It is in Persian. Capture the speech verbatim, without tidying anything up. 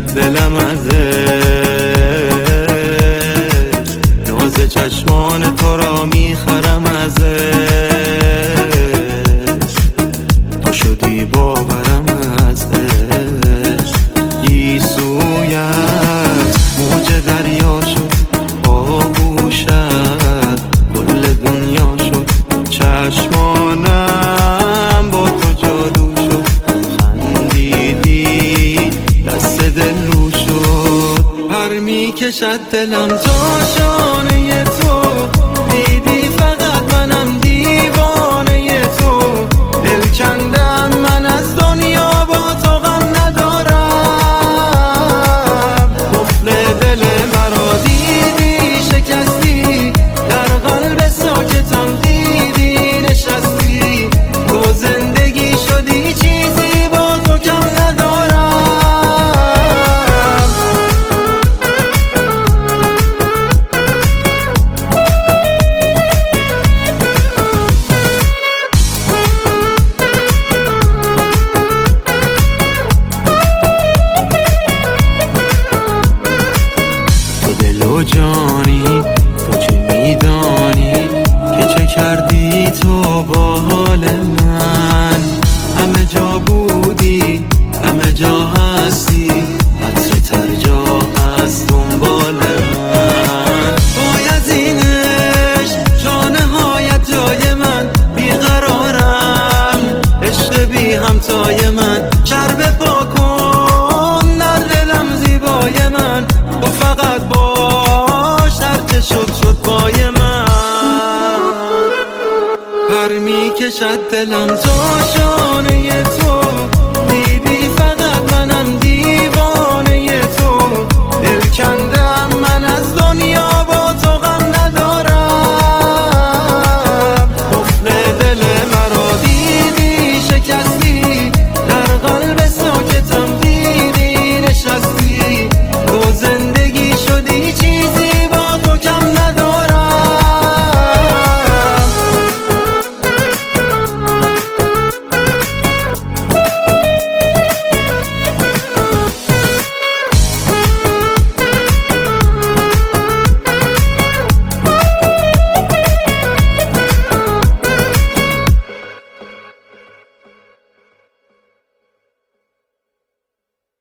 دلم ازش، ناز چشمان تو را میخرم ازش، تو شدی باورم ازش. گیسویت موج دریا شد، آغوشت کل دنیا شد، چشمانم با تو جادو شد، خندیدی دست دل رو شد. پر میکشد دلم تا شانه تو، دیدی فقط منم دیوانه تو، دل کندم من از دنیا با تو غم ندارم. قفل دل مرا دیدی شکستی، در قلب ساکتم دیدی نشستی، تو زندگی شدی چیزی با تو کم ندارم. تو دل و جانی، تو چه میدانی که چه کردی تو با حال من. همه جا بودی، همه جا هستی، عطر تر جا هست دنبال من. بایدینش جانه هایت جای من، بیقرارم عشق بی همتای من. شرب پا کن در دلم زیبای من، تو فقط باش هرچه شد شد پای من. پر میکشد دلم تا شانه تو،